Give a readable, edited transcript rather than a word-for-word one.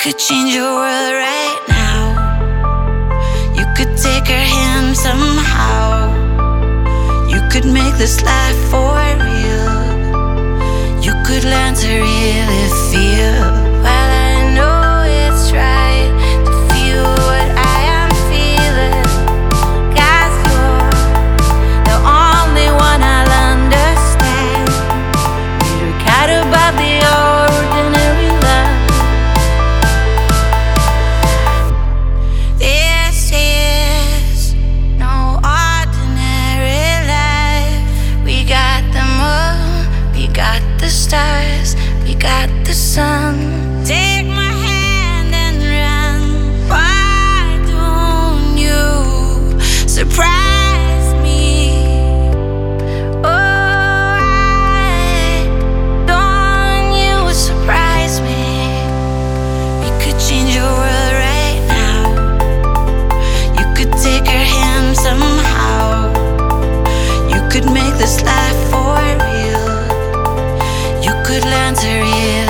could change your world right now. You could take her hand somehow. You could make this life for real. You could learn to really feel. Well, I know it's right to feel what I am feeling. 'Cause you're the only one I'll understand. You care about the ordinary love. This is no ordinary life. We got the moon, we got the stars, we got the sun. Take my hand and run. Why don't you surprise me? Oh, why don't you surprise me? We could change your world right now. You could take her hand somehow. You could make this life for real. You could learn to realize